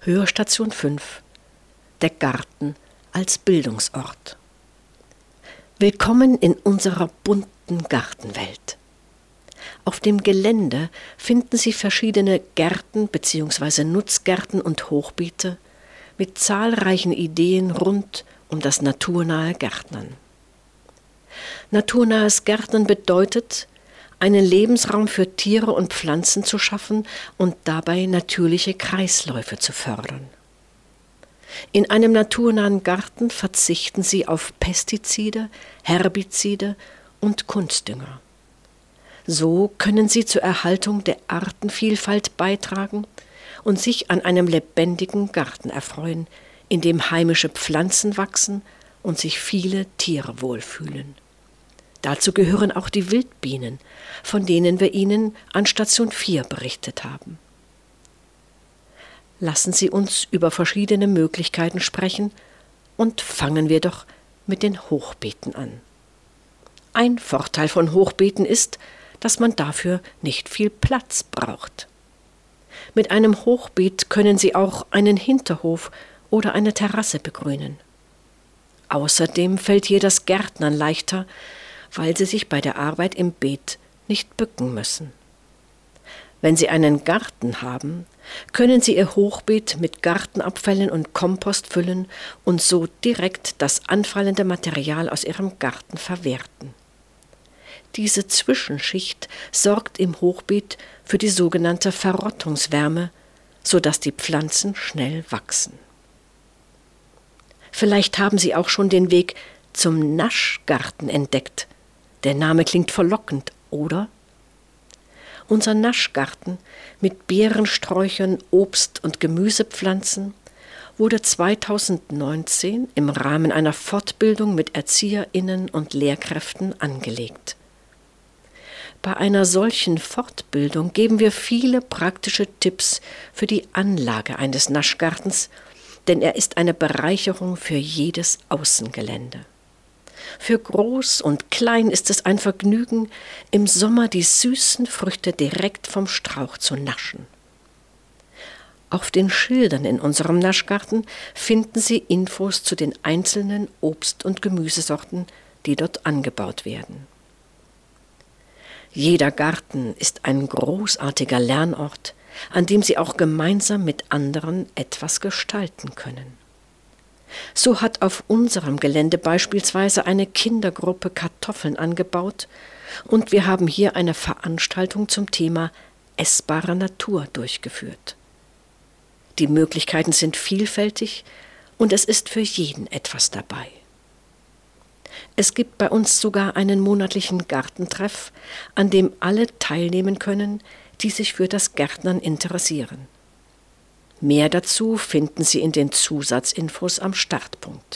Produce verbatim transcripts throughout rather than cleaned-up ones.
Hörstation fünf. Der Garten als Bildungsort. Willkommen in unserer bunten Gartenwelt. Auf dem Gelände finden Sie verschiedene Gärten bzw. Nutzgärten und Hochbeete mit zahlreichen Ideen rund um das naturnahe Gärtnern. Naturnahes Gärtnern bedeutet, einen Lebensraum für Tiere und Pflanzen zu schaffen und dabei natürliche Kreisläufe zu fördern. In einem naturnahen Garten verzichten Sie auf Pestizide, Herbizide und Kunstdünger. So können Sie zur Erhaltung der Artenvielfalt beitragen und sich an einem lebendigen Garten erfreuen, in dem heimische Pflanzen wachsen und sich viele Tiere wohlfühlen. Dazu gehören auch die Wildbienen, von denen wir Ihnen an Station vier berichtet haben. Lassen Sie uns über verschiedene Möglichkeiten sprechen und fangen wir doch mit den Hochbeeten an. Ein Vorteil von Hochbeeten ist, dass man dafür nicht viel Platz braucht. Mit einem Hochbeet können Sie auch einen Hinterhof oder eine Terrasse begrünen. Außerdem fällt hier das Gärtnern leichter, weil Sie sich bei der Arbeit im Beet nicht bücken müssen. Wenn Sie einen Garten haben, können Sie Ihr Hochbeet mit Gartenabfällen und Kompost füllen und so direkt das anfallende Material aus Ihrem Garten verwerten. Diese Zwischenschicht sorgt im Hochbeet für die sogenannte Verrottungswärme, sodass die Pflanzen schnell wachsen. Vielleicht haben Sie auch schon den Weg zum Naschgarten entdeckt. Der Name klingt verlockend, oder? Unser Naschgarten mit Beerensträuchern, Obst- und Gemüsepflanzen wurde zweitausendneunzehn im Rahmen einer Fortbildung mit ErzieherInnen und Lehrkräften angelegt. Bei einer solchen Fortbildung geben wir viele praktische Tipps für die Anlage eines Naschgartens, denn er ist eine Bereicherung für jedes Außengelände. Für Groß und Klein ist es ein Vergnügen, im Sommer die süßen Früchte direkt vom Strauch zu naschen. Auf den Schildern in unserem Naschgarten finden Sie Infos zu den einzelnen Obst- und Gemüsesorten, die dort angebaut werden. Jeder Garten ist ein großartiger Lernort, an dem Sie auch gemeinsam mit anderen etwas gestalten können. So hat auf unserem Gelände beispielsweise eine Kindergruppe Kartoffeln angebaut und wir haben hier eine Veranstaltung zum Thema essbare Natur durchgeführt. Die Möglichkeiten sind vielfältig und es ist für jeden etwas dabei. Es gibt bei uns sogar einen monatlichen Gartentreff, an dem alle teilnehmen können, die sich für das Gärtnern interessieren. Mehr dazu finden Sie in den Zusatzinfos am Startpunkt.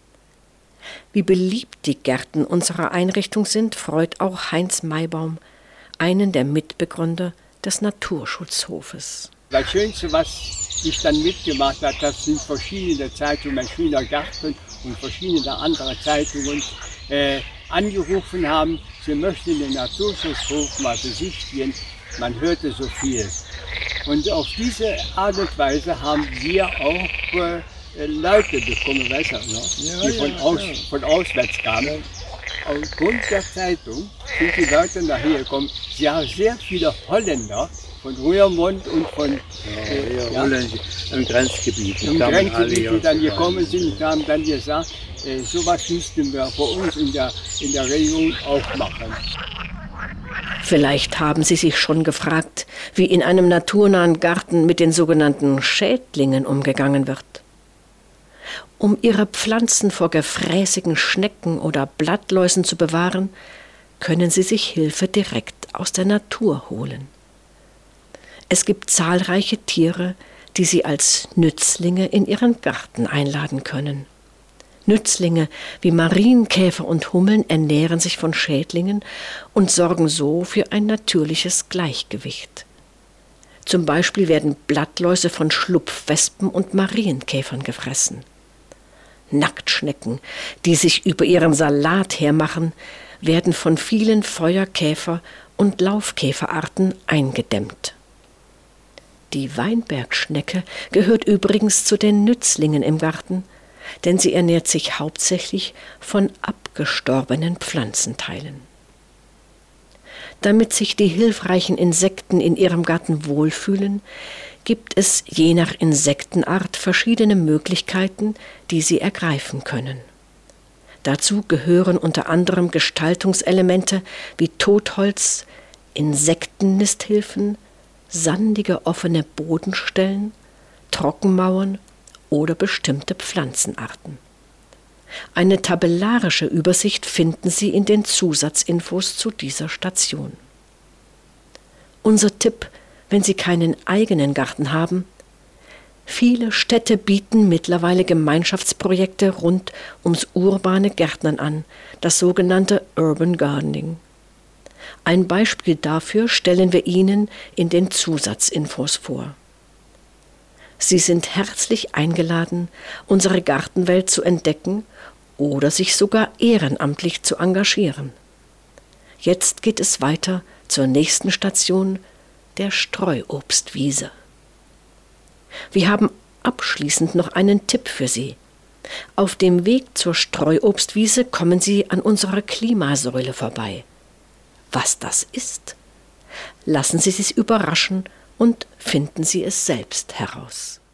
Wie beliebt die Gärten unserer Einrichtung sind, freut auch Heinz Maibaum, einen der Mitbegründer des Naturschutzhofes. Das Schönste, was ich dann mitgemacht habe, das sind verschiedene Zeitungen, ein schöner Garten und verschiedene andere Zeitungen äh, angerufen haben, sie möchten den Naturschutzhof mal besichtigen. Man hörte so viel. Und auf diese Art und Weise haben wir auch äh, Leute bekommen, weißt du, ne? Ja, die von, ja, aus, ja. von auswärts kamen. Aufgrund der Zeitung sind die Leute nachher gekommen. Sie haben sehr viele Holländer von Roermond und von äh, ja, ja, im Grenzgebiet. Im Grenzgebiet, die dann gekommen sind und haben dann gesagt, äh, sowas müssten wir bei uns in der, in der Region auch machen. Vielleicht haben Sie sich schon gefragt, wie in einem naturnahen Garten mit den sogenannten Schädlingen umgegangen wird. Um Ihre Pflanzen vor gefräßigen Schnecken oder Blattläusen zu bewahren, können Sie sich Hilfe direkt aus der Natur holen. Es gibt zahlreiche Tiere, die Sie als Nützlinge in Ihren Garten einladen können. Nützlinge wie Marienkäfer und Hummeln ernähren sich von Schädlingen und sorgen so für ein natürliches Gleichgewicht. Zum Beispiel werden Blattläuse von Schlupfwespen und Marienkäfern gefressen. Nacktschnecken, die sich über ihren Salat hermachen, werden von vielen Feuerkäfer- und Laufkäferarten eingedämmt. Die Weinbergschnecke gehört übrigens zu den Nützlingen im Garten, denn sie ernährt sich hauptsächlich von abgestorbenen Pflanzenteilen. Damit sich die hilfreichen Insekten in ihrem Garten wohlfühlen, gibt es je nach Insektenart verschiedene Möglichkeiten, die sie ergreifen können. Dazu gehören unter anderem Gestaltungselemente wie Totholz, Insektennisthilfen, sandige offene Bodenstellen, Trockenmauern oder bestimmte Pflanzenarten. Eine tabellarische Übersicht finden Sie in den Zusatzinfos zu dieser Station. Unser Tipp, wenn Sie keinen eigenen Garten haben: Viele Städte bieten mittlerweile Gemeinschaftsprojekte rund ums urbane Gärtnern an, das sogenannte Urban Gardening. Ein Beispiel dafür stellen wir Ihnen in den Zusatzinfos vor. Sie sind herzlich eingeladen, unsere Gartenwelt zu entdecken oder sich sogar ehrenamtlich zu engagieren. Jetzt geht es weiter zur nächsten Station, der Streuobstwiese. Wir haben abschließend noch einen Tipp für Sie. Auf dem Weg zur Streuobstwiese kommen Sie an unserer Klimasäule vorbei. Was das ist? Lassen Sie sich überraschen und finden Sie es selbst heraus.